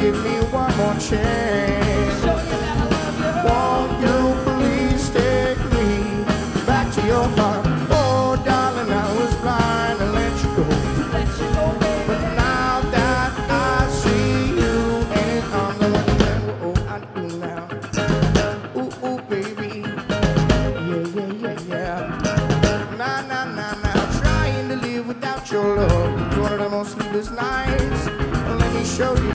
give me one more chance. Won't you please take me back to your heart? Oh, darling, I was blind and let you go. But now that I see you and I'm the one that I do now. Ooh, ooh, baby. Yeah, yeah, yeah, yeah. Nah, nah, nah, nah. Trying to live without your love. It's one of the most sleepless nights. Let me show you.